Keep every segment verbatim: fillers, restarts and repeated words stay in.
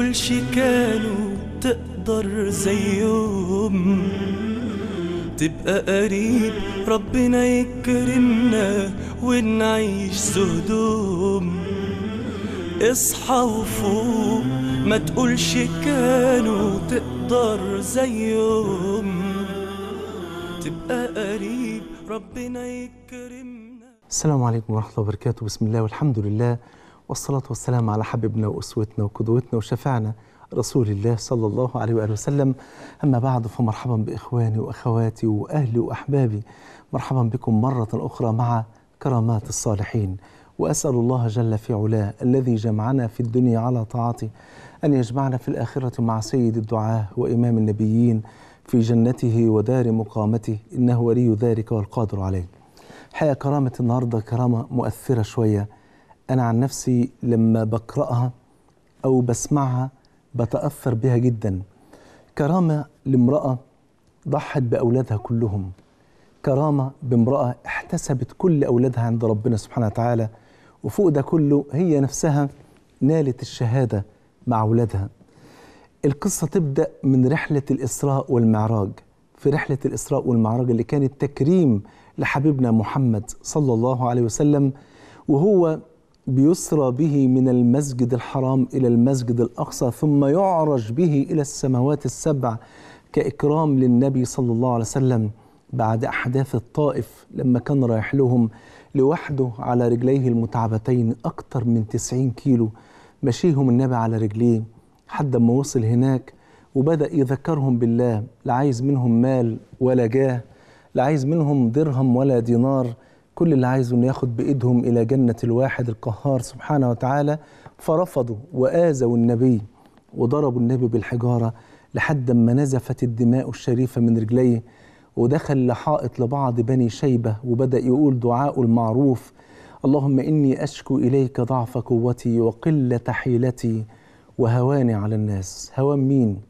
تقولش كانوا تقدر زيهم، تبقى قريب ربنا يكرمنا ونعيش زهدهم. اصحى وفوق ما تقولش كانوا تقدر زيهم، تبقى قريب ربنا يكرمنا. السلام عليكم ورحمة الله وبركاته. بسم الله والحمد لله والصلاة والسلام على حبيبنا وأسوتنا وقدوتنا وشفعنا رسول الله صلى الله عليه وآله وسلم. أما بعد، فمرحبا بإخواني وأخواتي وأهلي وأحبابي، مرحبا بكم مرة أخرى مع كرامات الصالحين. وأسأل الله جل في علاه الذي جمعنا في الدنيا على طاعته أن يجمعنا في الآخرة مع سيد الدعاة وإمام النبيين في جنته ودار مقامته، إنه ولي ذلك والقادر عليه. حقيقة كرامة النهاردة كرامة مؤثرة شوية. أنا عن نفسي لما بقرأها أو بسمعها بتأثر بها جدا. كرامة لامرأة ضحت بأولادها كلهم، كرامة بامرأة احتسبت كل أولادها عند ربنا سبحانه وتعالى، وفوق ده كله هي نفسها نالت الشهادة مع أولادها. القصة تبدأ من رحلة الإسراء والمعراج. في رحلة الإسراء والمعراج اللي كانت تكريم لحبيبنا محمد صلى الله عليه وسلم، وهو بيسرى به من المسجد الحرام إلى المسجد الأقصى، ثم يعرج به إلى السماوات السبع كإكرام للنبي صلى الله عليه وسلم بعد أحداث الطائف لما كان رايح لهم لوحده على رجليه المتعبتين أكتر من تسعين كيلو مشيهم النبي على رجليه حتى ما وصل هناك وبدأ يذكرهم بالله. لا عايز منهم مال ولا جاه، لا عايز منهم درهم ولا دينار، كل اللي عايزه انه ياخد بإيدهم إلى جنة الواحد القهار سبحانه وتعالى. فرفضوا وآذوا النبي وضربوا النبي بالحجارة لحد ما نزفت الدماء الشريفة من رجليه، ودخل لحائط لبعض بني شيبة وبدأ يقول دعاء المعروف: اللهم إني أشكو إليك ضعف قوتي وقلة حيلتي وهواني على الناس. هوان مين؟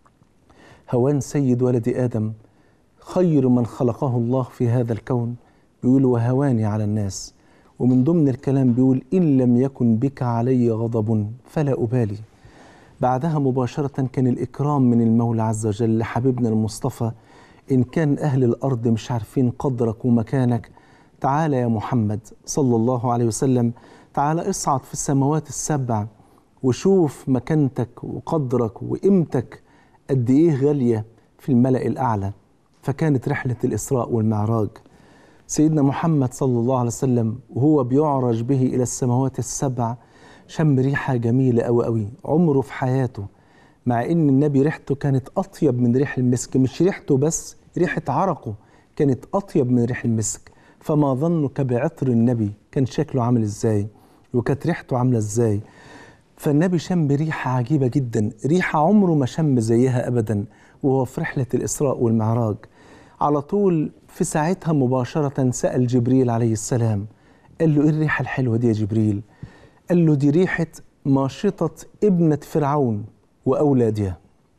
هوان سيد ولد آدم، خير من خلقه الله في هذا الكون. بيقول وهواني على الناس، ومن ضمن الكلام بيقول إن لم يكن بك علي غضب فلا أبالي. بعدها مباشرة كان الإكرام من المولى عز وجل لحبيبنا المصطفى: إن كان أهل الأرض مش عارفين قدرك ومكانك، تعال يا محمد صلى الله عليه وسلم، تعال اصعد في السماوات السبع وشوف مكانتك وقدرك وقيمتك قد إيه غالية في الملأ الأعلى. فكانت رحلة الإسراء والمعراج. سيدنا محمد صلى الله عليه وسلم وهو بيعرج به إلى السماوات السبع شم ريحة جميلة أوي أوي عمره في حياته، مع إن النبي ريحته كانت أطيب من ريح المسك. مش ريحته بس، ريحة عرقه كانت أطيب من ريح المسك. فما ظنك بعطر النبي؟ كان شكله عامل إزاي وكانت ريحته عاملة إزاي؟ فالنبي شم ريحة عجيبة جدا، ريحة عمره ما شم زيها أبدا وهو في رحلة الإسراء والمعراج. على طول في ساعتها مباشرة سأل جبريل عليه السلام، قال له: إيه الريحة الحلوة دي يا جبريل؟ قال له: دي ريحة ماشطة ابنة فرعون وأولادها.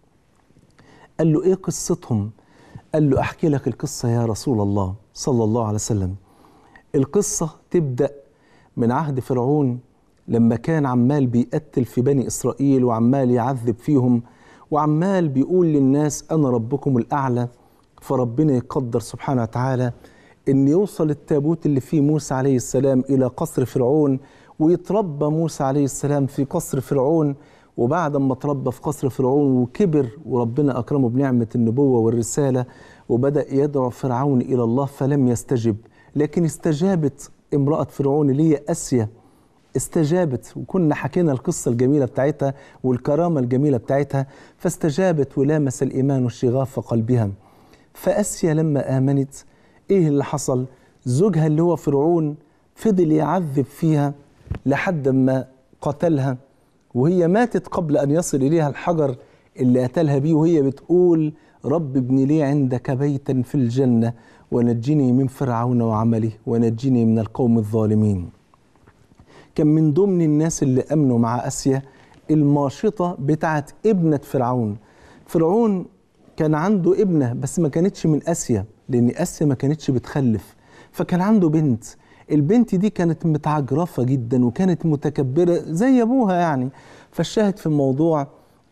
قال له: إيه قصتهم؟ قال له: أحكي لك القصة يا رسول الله صلى الله عليه وسلم. القصة تبدأ من عهد فرعون لما كان عمال بيقتل في بني إسرائيل وعمال يعذب فيهم وعمال بيقول للناس أنا ربكم الأعلى. فربنا يقدر سبحانه وتعالى إن يوصل التابوت اللي فيه موسى عليه السلام إلى قصر فرعون، ويتربى موسى عليه السلام في قصر فرعون. وبعد ما تربى في قصر فرعون وكبر وربنا أكرمه بنعمة النبوة والرسالة وبدأ يدعو فرعون إلى الله فلم يستجب، لكن استجابت امرأة فرعون اللي هي آسيا، استجابت. وكنا حكينا القصة الجميلة بتاعتها والكرامة الجميلة بتاعتها. فاستجابت ولامس الإيمان شغاف قلبها. فآسيا لما آمنت، إيه اللي حصل؟ زوجها اللي هو فرعون فضل يعذب فيها لحد ما قتلها، وهي ماتت قبل أن يصل إليها الحجر اللي قتلها بيه، وهي بتقول: رب ابن لي عندك بيتا في الجنة ونجني من فرعون وعمله ونجني من القوم الظالمين. كان من ضمن الناس اللي أمنوا مع آسيا الماشطة بتاعت ابنة فرعون. فرعون كان عنده ابنة بس ما كانتش من آسيا، لأن آسيا ما كانتش بتخلف، فكان عنده بنت. البنت دي كانت متعجرفة جدا وكانت متكبرة زي أبوها يعني. فالشاهد في الموضوع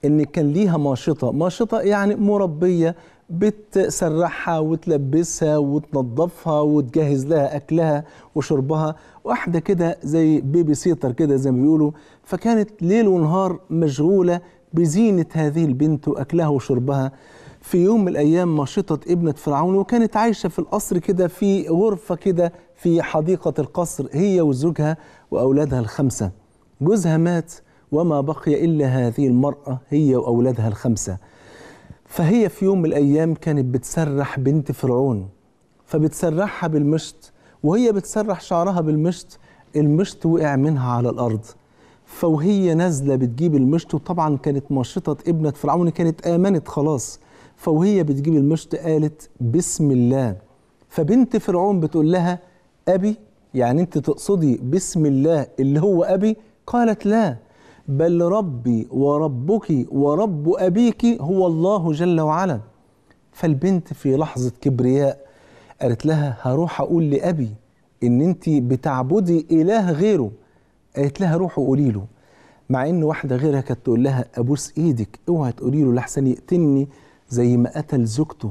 إن كان ليها ماشطة. ماشطة يعني مربية بتسرحها وتلبسها وتنظفها وتجهز لها أكلها وشربها، واحدة كده زي بيبي سيتر كده زي ما بيقولوا. فكانت ليل ونهار مشغولة بزينة هذه البنت وأكلها وشربها. في يوم من الأيام ماشطة ابنة فرعون، وكانت عايشة في القصر كده في غرفة كده في حديقة القصر، هي وزوجها وأولادها الخمسة. جوزها مات وما بقي إلا هذه المرأة هي وأولادها الخمسة. فهي في يوم من الأيام كانت بتسرح بنت فرعون، فبتسرحها بالمشط، وهي بتسرح شعرها بالمشط المشط وقع منها على الأرض. فوهي نازلة بتجيب المشط، وطبعا كانت ماشطة ابنة فرعون كانت آمنت خلاص، فوهي بتجيب المشط قالت بسم الله. فبنت فرعون بتقول لها أبي، يعني أنت تقصدي بسم الله اللي هو أبي؟ قالت لا، بل ربي وربك ورب أبيك هو الله جل وعلا. فالبنت في لحظة كبرياء قالت لها هروح أقول لأبي إن أنت بتعبدي إله غيره. قالت لها روحوا قولي له، مع إن واحدة غيرها كانت تقول لها أبوس إيدك اوعي تقولي له لحسن يقتلني زي ما قتل زوجته.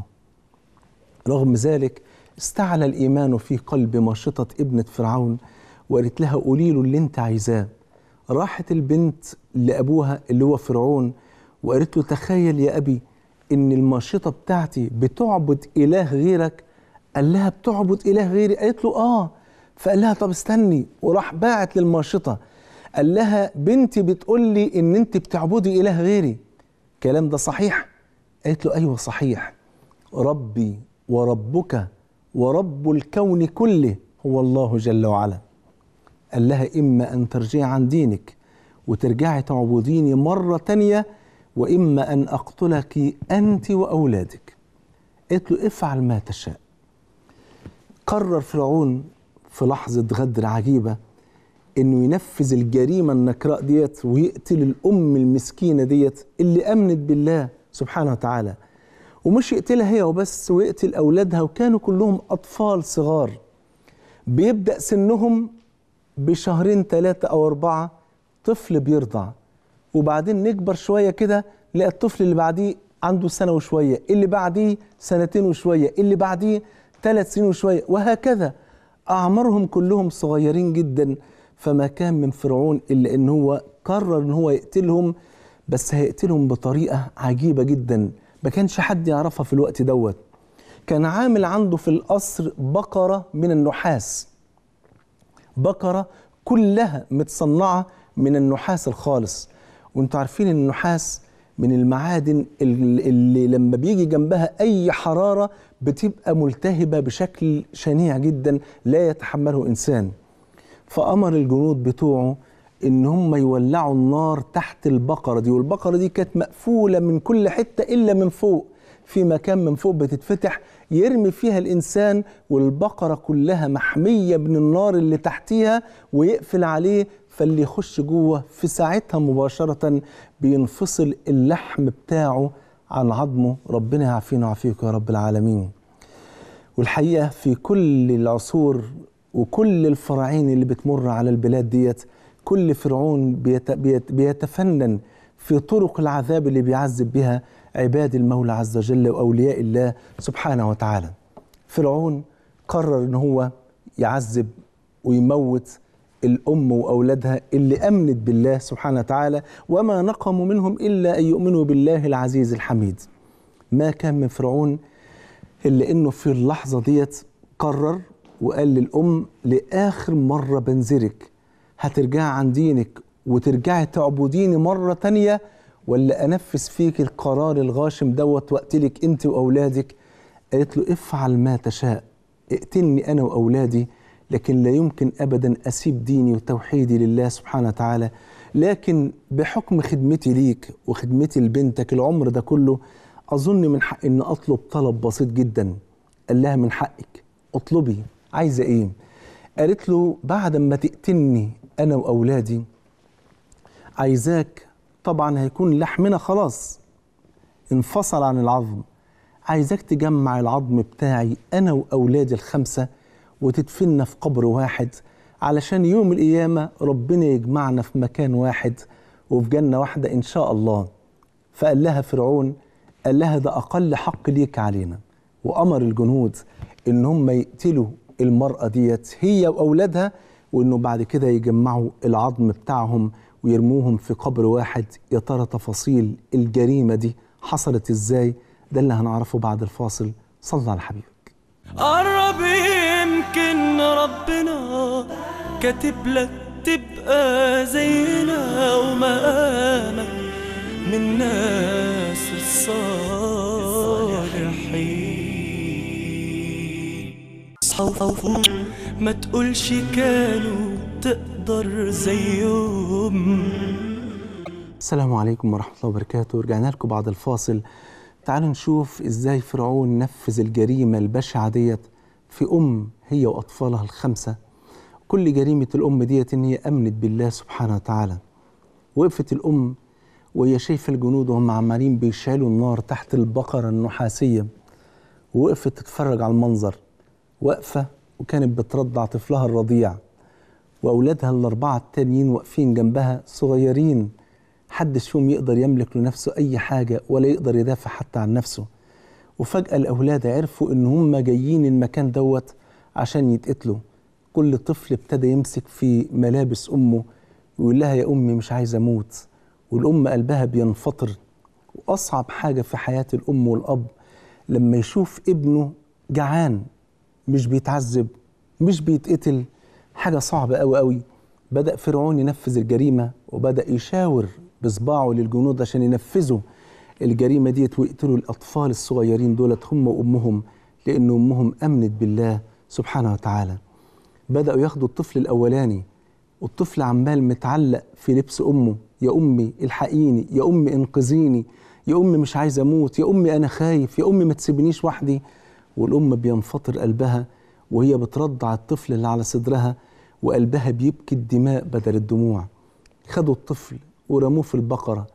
رغم ذلك استعلى الإيمان في قلب ماشطة ابنة فرعون، وقالت لها قولي له اللي أنت عايزاه. راحت البنت لأبوها اللي هو فرعون وقالت له تخيل يا أبي إن الماشطة بتاعتي بتعبد إله غيرك. قال لها بتعبد إله غيري؟ قالت له آه. فقال لها طب استني، وراح باعت للماشطة قال لها بنتي بتقول لي إن أنت بتعبدي إله غيري، الكلام ده صحيح؟ قالت له أيوه صحيح، ربي وربك ورب الكون كله هو الله جل وعلا. قال لها إما أن ترجعي عن دينك وترجعي تعبديني مرة تانية، وإما أن أقتلك أنت وأولادك. قالت له افعل ما تشاء. قرر فرعون في لحظة غدر عجيبة إنه ينفذ الجريمة النكراء ديت ويقتل الأم المسكينة ديت اللي أمنت بالله سبحانه وتعالى، ومش يقتلها هي وبس، ويقتل أولادها، وكانوا كلهم أطفال صغار بيبدأ سنهم بشهرين ثلاثة أو أربعة، طفل بيرضع، وبعدين نكبر شوية كده نلاقي الطفل اللي بعديه عنده سنة وشوية، اللي بعديه سنتين وشوية، اللي بعديه ثلاث سنين وشوية، وهكذا أعمارهم كلهم صغيرين جدا. فما كان من فرعون إلا إن هو قرر إن هو يقتلهم، بس هيقتلهم بطريقة عجيبة جدا ما كانش حد يعرفها في الوقت دوت. كان عامل عنده في القصر بقرة من النحاس، بقرة كلها متصنعة من النحاس الخالص. وانتوا عارفين النحاس من المعادن اللي, اللي لما بيجي جنبها أي حرارة بتبقى ملتهبة بشكل شنيع جدا لا يتحمله إنسان. فأمر الجنود بتوعه إن هم يولعوا النار تحت البقرة دي، والبقرة دي كانت مقفولة من كل حتة إلا من فوق، في مكان من فوق بتتفتح يرمي فيها الإنسان، والبقرة كلها محمية من النار اللي تحتيها، ويقفل عليه، فاللي يخش جوه في ساعتها مباشرة بينفصل اللحم بتاعه عن عظمه. ربنا يعافينا ويعافيك يا رب العالمين. والحقيقة في كل العصور وكل الفراعين اللي بتمر على البلاد ديت، كل فرعون بيت بيت بيتفنن في طرق العذاب اللي بيعذب بها عباد المولى عز وجل وأولياء الله سبحانه وتعالى. فرعون قرر إن هو يعذب ويموت الأم وأولادها اللي أمنت بالله سبحانه وتعالى، وما نقموا منهم إلا أن يؤمنوا بالله العزيز الحميد. ما كان من فرعون إلا إنه في اللحظة ديت قرر وقال للأم لآخر مرة بنذرك، هترجعي عن دينك وترجعي تعبديني مرة تانية ولا أنفذ فيك القرار الغاشم دوت وأقتلك أنت وأولادك؟ قالت له افعل ما تشاء، اقتلني أنا وأولادي، لكن لا يمكن أبدا أسيب ديني وتوحيدي لله سبحانه وتعالى. لكن بحكم خدمتي ليك وخدمتي لبنتك العمر ده كله، أظن من حق إن أطلب طلب بسيط جدا. قال لها من حقك اطلبي، عايزة إيه؟ قالت له بعد ما تقتلني أنا وأولادي عايزاك، طبعا هيكون لحمنا خلاص انفصل عن العظم، عايزاك تجمع العظم بتاعي أنا وأولادي الخمسة وتدفننا في قبر واحد، علشان يوم القيامة ربنا يجمعنا في مكان واحد وفي جنة واحدة إن شاء الله. فقال لها فرعون، قال لها ده أقل حق ليك علينا، وأمر الجنود إن هم يقتلوا المرأة ديت هي وأولادها، وإنه بعد كده يجمعوا العظم بتاعهم ويرموهم في قبر واحد. يا ترى تفاصيل الجريمة دي حصلت إزاي؟ ده اللي هنعرفه بعد الفاصل. صلى على حبيبك. قرب يمكن ربنا كاتب لك تبقى زينا ومقامك من ناس الصالحين. صوفوا ما تقولش كانوا تقدر زيهم. السلام عليكم ورحمة الله وبركاته. رجعنا لكم بعد الفاصل. تعالوا نشوف ازاي فرعون نفذ الجريمة البشعة ديت في أم هي وأطفالها الخمسة. كل جريمة الأم ديت إن هي أمنت بالله سبحانه وتعالى. وقفت الأم وهي شايفة الجنود وهم عمالين بيشعلوا النار تحت البقرة النحاسية، ووقفت تتفرج على المنظر. واقفة وكانت بترضع طفلها الرضيع، وأولادها الأربعة التانيين واقفين جنبها صغيرين، حدش فيهم يقدر يملك لنفسه أي حاجة ولا يقدر يدافع حتى عن نفسه. وفجأة الأولاد عرفوا إن هم جايين المكان دوت عشان يتقتلوا. كل طفل ابتدى يمسك في ملابس أمه ويقول لها يا أمي مش عايز أموت، والأم قلبها بينفطر. وأصعب حاجة في حياة الأم والأب لما يشوف ابنه جعان، مش بيتعذب، مش بيتقتل، حاجة صعبة أوي أوي. بدأ فرعون ينفذ الجريمة وبدأ يشاور بصباعه للجنود عشان ينفذوا الجريمة ديت ويقتلوا الأطفال الصغيرين دولت هم وأمهم، لأن أمهم أمنت بالله سبحانه وتعالى. بدأوا ياخدوا الطفل الأولاني، والطفل عمال متعلق في لبس أمه، يا أمي الحقيني، يا أمي انقذيني، يا أمي مش عايز أموت، يا أمي أنا خايف، يا أمي ما تسيبنيش وحدي. والأم بينفطر قلبها وهي بترضع الطفل اللي على صدرها، وقلبها بيبكي الدماء بدل الدموع. خدوا الطفل ورموه في البقرة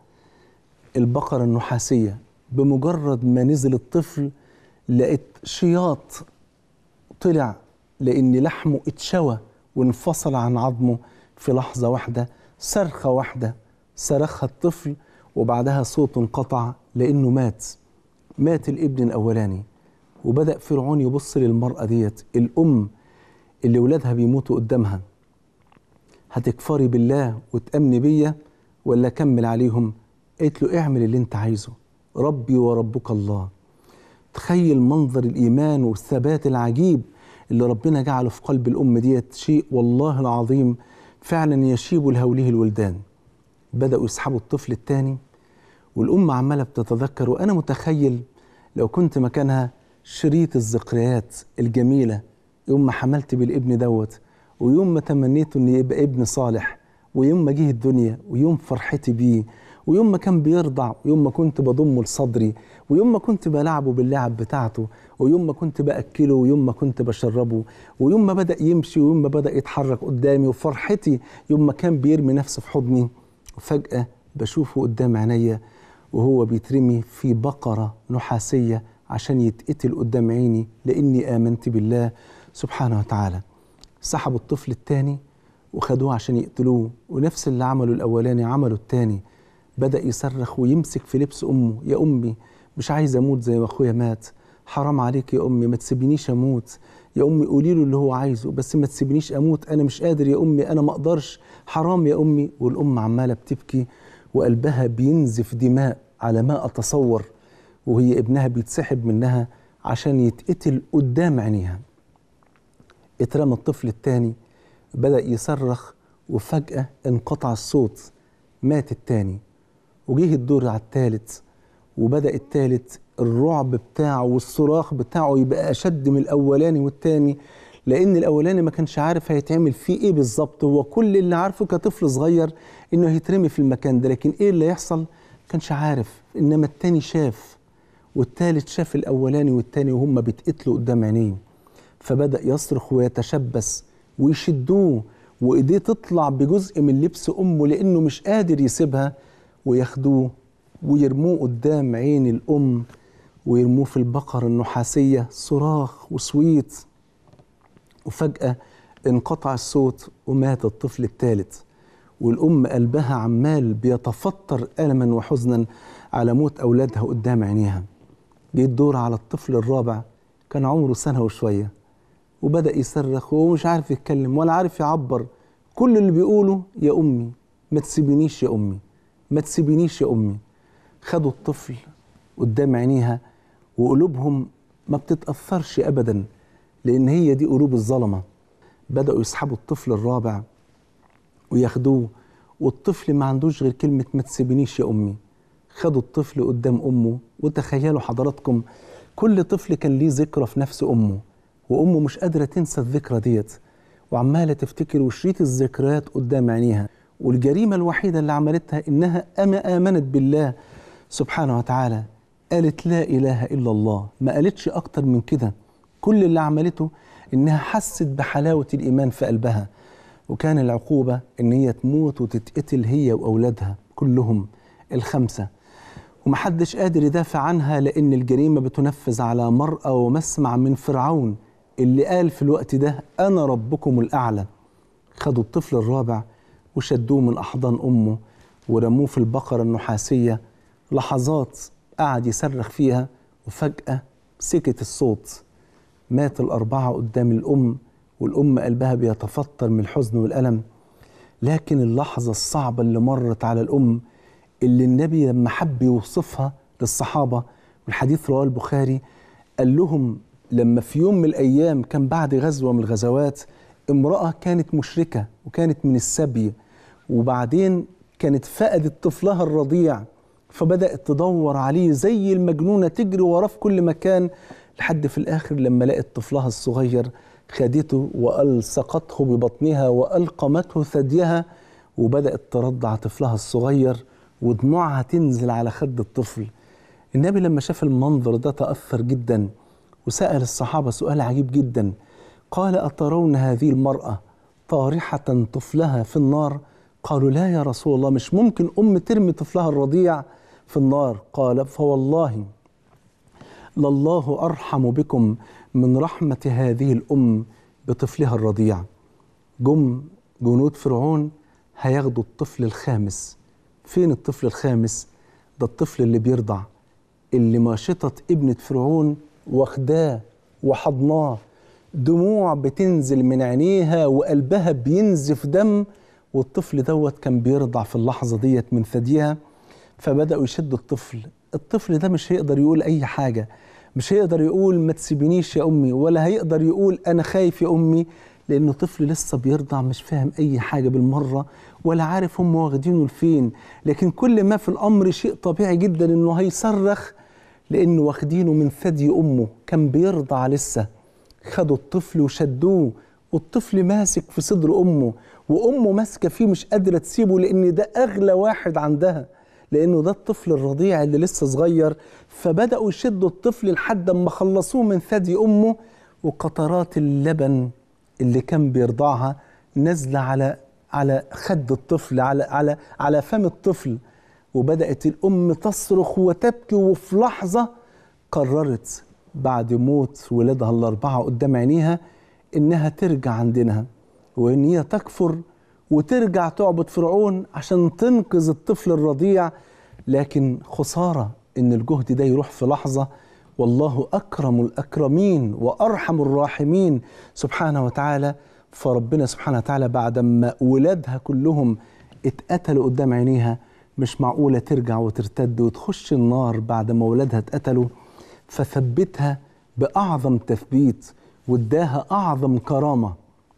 البقرة النحاسية. بمجرد ما نزل الطفل لقيت شياط طلع، لأن لحمه اتشوى وانفصل عن عظمه في لحظة واحدة. صرخة واحدة صرخها الطفل وبعدها صوته انقطع لأنه مات. مات الابن الأولاني. وبدأ فرعون يبص للمرأة ديت، الأم اللي ولادها بيموتوا قدامها. هتكفري بالله وتأمني بيا ولا كمل عليهم؟ قالت له اعمل اللي انت عايزه، ربي وربك الله. تخيل منظر الإيمان والثبات العجيب اللي ربنا جعله في قلب الأم ديت، شيء والله العظيم فعلا يشيب لهوله الولدان. بدأوا يسحبوا الطفل الثاني، والأم عمالة بتتذكر. وأنا متخيل لو كنت مكانها شريط الذكريات الجميلة، يوم ما حملت بالابن دوت، ويوم ما تمنيت إنه يبقى ابن صالح، ويوم ما جه الدنيا، ويوم فرحتي بيه، ويوم ما كان بيرضع، ويوم ما كنت بضمه لصدري، ويوم ما كنت بلعبه باللعب بتاعته، ويوم ما كنت بأكله، ويوم ما كنت بشربه، ويوم ما بدأ يمشي، ويوم ما بدأ يتحرك قدامي، وفرحتي يوم ما كان بيرمي نفسه في حضني. وفجأة بشوفه قدام عينيا وهو بيترمي في بقرة نحاسية عشان يتقتل قدام عيني، لأني آمنت بالله سبحانه وتعالى. سحبوا الطفل الثاني وخدوه عشان يقتلوه، ونفس اللي عملوا الأولاني عملوا الثاني. بدأ يصرخ ويمسك في لبس أمه، يا أمي مش عايز أموت زي ما أخويا مات، حرام عليك يا أمي ما تسيبنيش أموت، يا أمي قولي له اللي هو عايزه بس ما تسيبنيش أموت، أنا مش قادر يا أمي، أنا ما أقدرش، حرام يا أمي. والأم عمالة بتبكي وقلبها بينزف دماء على ما أتصور، وهي ابنها بيتسحب منها عشان يتقتل قدام عينيها. اترمى الطفل الثاني، بدأ يصرخ وفجأة انقطع الصوت، مات الثاني. وجيه الدور على الثالث، وبدأ الثالث الرعب بتاعه والصراخ بتاعه يبقى أشد من الأولاني والثاني، لأن الأولاني ما كانش عارف هيتعمل فيه إيه بالظبط. هو كل اللي عارفه كطفل صغير إنه هيترمي في المكان ده، لكن إيه اللي يحصل كانش عارف. إنما الثاني شاف، والثالث شاف الأولاني والثاني وهم بيتقتلوا قدام عينيه. فبدأ يصرخ ويتشبث ويشدوه، وإيديه تطلع بجزء من لبس أمه لأنه مش قادر يسيبها، وياخدوه ويرموه قدام عين الأم، ويرموه في البقرة النحاسية. صراخ وصويت، وفجأة انقطع الصوت ومات الطفل الثالث. والأم قلبها عمال بيتفطر ألما وحزنا على موت أولادها قدام عينيها. جه الدور على الطفل الرابع، كان عمره سنة وشوية، وبدأ يصرخ وهو مش عارف يتكلم ولا عارف يعبر. كل اللي بيقوله يا أمي ما تسيبينيش، يا أمي ما تسيبينيش، يا أمي. خدوا الطفل قدام عينيها وقلوبهم ما بتتأثرش أبدا، لأن هي دي قلوب الظلمة. بدأوا يسحبوا الطفل الرابع وياخدوه، والطفل ما عندوش غير كلمة ما تسيبينيش يا أمي. خدوا الطفل قدام أمه، وتخيلوا حضراتكم كل طفل كان ليه ذكرى في نفس أمه، وأمه مش قادرة تنسى الذكرى ديت، وعمالة تفتكر وشريط الذكريات قدام عينيها. والجريمة الوحيدة اللي عملتها إنها أما آمنت بالله سبحانه وتعالى، قالت لا إله إلا الله، ما قالتش أكتر من كده. كل اللي عملته إنها حست بحلاوة الإيمان في قلبها، وكان العقوبة إن هي تموت وتتقتل هي وأولادها كلهم الخمسة، ومحدش قادر يدافع عنها، لأن الجريمة بتنفذ على مرأى ومسمع من فرعون اللي قال في الوقت ده أنا ربكم الأعلى. خدوا الطفل الرابع وشدوه من أحضان أمه ورموه في البقرة النحاسية. لحظات قعد يصرخ فيها، وفجأة سكت الصوت. مات الأربعة قدام الأم، والأم قلبها بيتفطر من الحزن والألم. لكن اللحظة الصعبة اللي مرت على الأم، اللي النبي لما حب يوصفها للصحابة، والحديث رواه البخاري، قال لهم لما في يوم من الأيام كان بعد غزوة من الغزوات، امرأة كانت مشركة وكانت من السبي، وبعدين كانت فقدت طفلها الرضيع، فبدأت تدور عليه زي المجنونة، تجري وراه في كل مكان، لحد في الآخر لما لقت طفلها الصغير خدته وألصقته ببطنها وألقمته ثديها، وبدأت ترضع طفلها الصغير ودموعها تنزل على خد الطفل. النبي لما شاف المنظر ده تأثر جدا، وسأل الصحابة سؤال عجيب جدا، قال أترون هذه المرأة طارحة طفلها في النار؟ قالوا لا يا رسول الله، مش ممكن أم ترمي طفلها الرضيع في النار. قال فوالله لله أرحم بكم من رحمة هذه الأم بطفلها الرضيع. جم جنود فرعون هياخدوا الطفل الخامس. فين الطفل الخامس؟ ده الطفل اللي بيرضع، اللي ماشطة ابنة فرعون واخداه وحضناه، دموع بتنزل من عينيها وقلبها بينزف دم، والطفل دوت كان بيرضع في اللحظة ديت من ثديها. فبدأوا يشدوا الطفل. الطفل ده مش هيقدر يقول أي حاجة، مش هيقدر يقول ما تسيبينيش يا أمي، ولا هيقدر يقول أنا خايف يا أمي، لأنه طفل لسه بيرضع مش فاهم أي حاجة بالمرة، ولا عارف هم واخدينه لفين. لكن كل ما في الأمر شيء طبيعي جدا إنه هيصرخ، لأنه واخدينه من ثدي أمه، كان بيرضع لسه. خدوا الطفل وشدوه، والطفل ماسك في صدر أمه، وأمه ماسكة فيه مش قادرة تسيبه، لأن ده أغلى واحد عندها، لأنه ده الطفل الرضيع اللي لسه صغير. فبدأوا يشدوا الطفل لحد ما خلصوه من ثدي أمه، وقطرات اللبن اللي كان بيرضعها نازلة على على خد الطفل، على على على فم الطفل. وبدأت الأم تصرخ وتبكي، وفي لحظة قررت بعد موت ولادها الأربعة قدام عينيها إنها ترجع عندنا، وإن هي تكفر وترجع تعبد فرعون عشان تنقذ الطفل الرضيع. لكن خسارة إن الجهد ده يروح في لحظة، والله أكرم الأكرمين وأرحم الراحمين سبحانه وتعالى. فربنا سبحانه وتعالى بعد ما ولادها كلهم اتقتلوا قدام عينيها، مش معقولة ترجع وترتد وتخش النار بعد ما ولادها اتقتلوا، فثبتها بأعظم تثبيت واداها أعظم كرامة،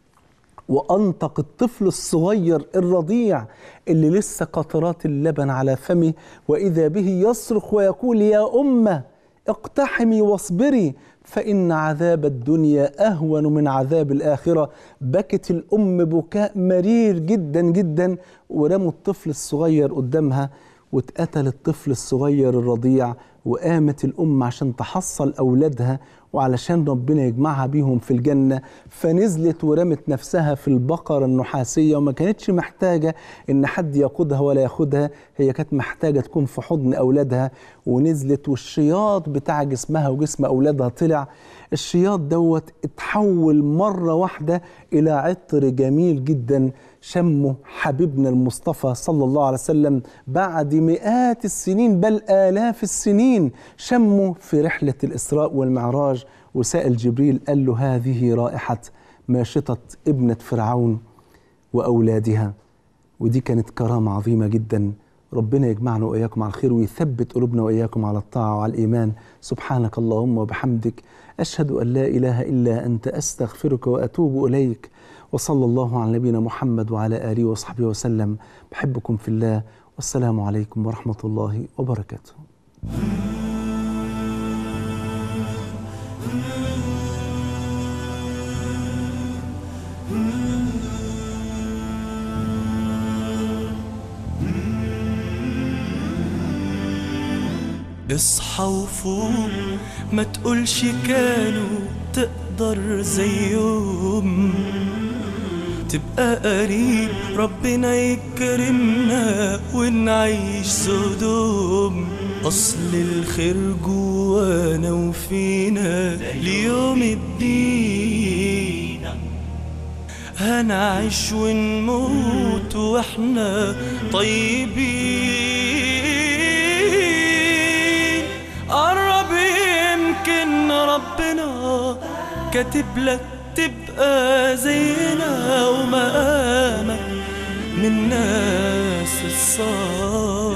وأنطق الطفل الصغير الرضيع اللي لسه قطرات اللبن على فمه، وإذا به يصرخ ويقول يا أمة اقتحمي واصبري فإن عذاب الدنيا أهون من عذاب الآخرة. بكت الأم بكاء مرير جدا جدا، ورموا الطفل الصغير قدامها، واتقتل الطفل الصغير الرضيع. وقامت الأم عشان تحصل أولادها وعلشان ربنا يجمعها بيهم في الجنة فنزلت ورمت نفسها في البقرة النحاسية، وما كانتش محتاجة إن حد يقودها ولا ياخدها، هي كانت محتاجة تكون في حضن أولادها. ونزلت والشياط بتاع جسمها وجسم أولادها طلع. الشياط دوت اتحول مرة واحدة إلى عطر جميل جدا شمه حبيبنا المصطفى صلى الله عليه وسلم بعد مئات السنين بل آلاف السنين. شمه في رحلة الإسراء والمعراج، وسائل جبريل قال له هذه رائحة ماشطة ابنة فرعون وأولادها. ودي كانت كرامة عظيمة جدا. ربنا يجمعنا وإياكم على الخير ويثبت قلوبنا وإياكم على الطاعة وعلى الإيمان. سبحانك اللهم وبحمدك، أشهد أن لا إله إلا أنت، أستغفرك وأتوب إليك. وصلى الله على نبينا محمد وعلى آله وصحبه وسلم. بحبكم في الله، والسلام عليكم ورحمة الله وبركاته. اصحى وفوق، ما تقولش كانوا تقدر زيهم، تبقى قريب ربنا يكرمنا ونعيش سدوم. أصل الخير جوانا وفينا ليوم الدين، هنعيش ونموت واحنا طيبين. قرب يمكن ربنا كاتب لك تبقى زينا ومقامك من الناس الصالحين.